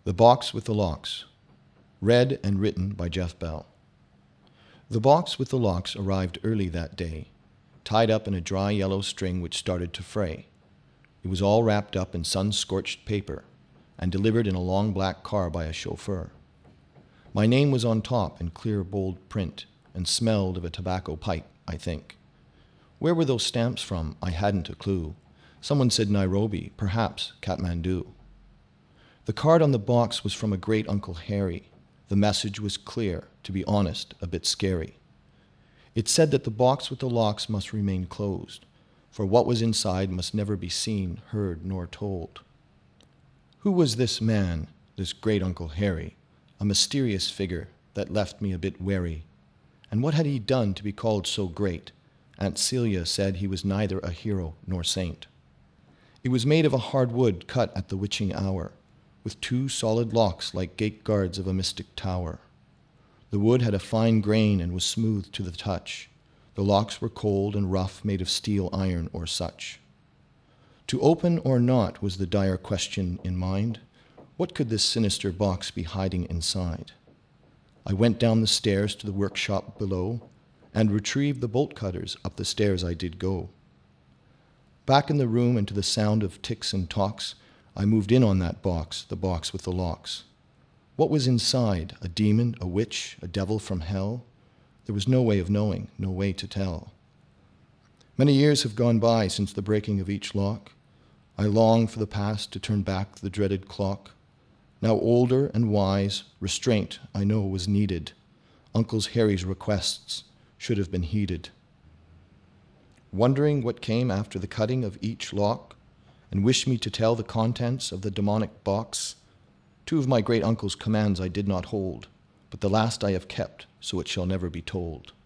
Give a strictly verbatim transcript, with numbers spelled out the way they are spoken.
The Box with the Locks, read and written by Jeff Bell. The box with the locks arrived early that day, tied up in a dry yellow string which started to fray. It was all wrapped up in sun-scorched paper and delivered in a long black car by a chauffeur. My name was on top in clear, bold print and smelled of a tobacco pipe, I think. Where were those stamps from? I hadn't a clue. Someone said Nairobi, perhaps Kathmandu. The card on the box was from a great-uncle Harry. The message was clear, to be honest, a bit scary. It said that the box with the locks must remain closed, for what was inside must never be seen, heard, nor told. Who was this man, this great-uncle Harry, a mysterious figure that left me a bit wary? And what had he done to be called so great? Aunt Celia said he was neither a hero nor saint. It was made of a hard wood cut at the witching hour, with two solid locks like gate guards of a mystic tower. The wood had a fine grain and was smooth to the touch. The locks were cold and rough, made of steel, iron, or such. To open or not was the dire question in mind. What could this sinister box be hiding inside? I went down the stairs to the workshop below, and retrieved the bolt cutters. Up the stairs I did go. Back in the room and to the sound of ticks and talks, I moved in on that box, the box with the locks. What was inside? A demon, a witch, a devil from hell? There was no way of knowing, no way to tell. Many years have gone by since the breaking of each lock. I long for the past to turn back the dreaded clock. Now older and wise, restraint, I know, was needed. Uncle Harry's requests should have been heeded. Wondering what came after the cutting of each lock, and wished me to tell the contents of the demonic box. Two of my great uncle's commands I did not hold, but the last I have kept, so it shall never be told.